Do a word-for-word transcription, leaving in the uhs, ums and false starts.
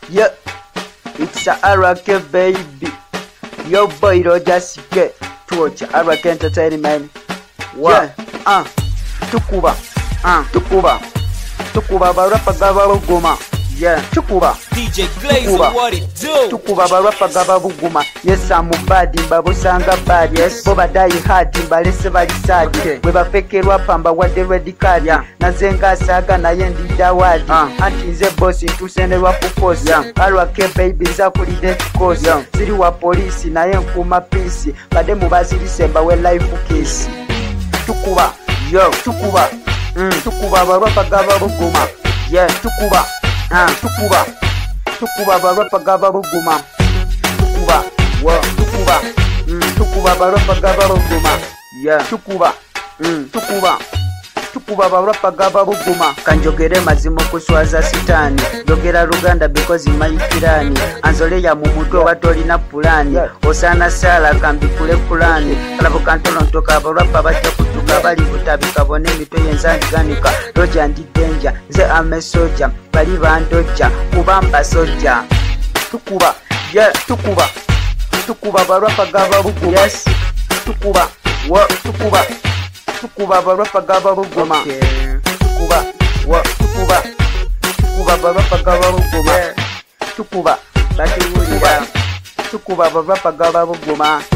Yeah, it's a R K baby. Yo boy Roger Sike. Torch R K Entertainment. Yeah, ah, uh, tukuba, ah, uh, tukuba, tukuba barapa gaba buguma. Yeah, tukuba. D J Glaze, what it do? Tukuba barapa gaba buguma. Yes, I'm bad in babusanga bad. Yes, boba die hard in balese balisadi. Okay. Weba fake rapa wade ready card. Yeah. Nazenga saga na yendi dawadi. Uh. Anti nze boss intusene wapu force. Yeah. R K baby za kuli dent course. Yeah. Siri wa polisi na yen kuma peace. Bade mubaziri semba we life case. Tukuba, yo, tukuba, mm. Tukuba barapa gaba buguma. Yeah, tukuba, ah, tukuba, tukuba barapa gaba buguma. Tukuba, wow, tukuba, mm. Tukuba barapa gaba buguma. Yeah, tukuba, mm. Tukuba, tukuba barapa gaba buguma. Kanjogere mazimo kuswaza sitani. Jogera Ruganda because imayikirani. Anzole ya mumuto watoli na pulani. Osana sala kambi kule kulani. Kalabo kantono ntoka barapa bacha kutuka bali kutabika bone mito yenzandi ganika. Roja andi danger, ze ame soja. Bali bandoja, kubamba soja. Tukuba, yeah, tukuba. Tukuba barapa gaba buguma. Yes, tukuba, wa, tukuba. Tukuba barapa gaba buguma. Okay. Tukuba, wa, tukuba. Tukuba barapa gaba buguma. Yeah. Tukuba, bati wuri. Tukuba barapa gaba buguma.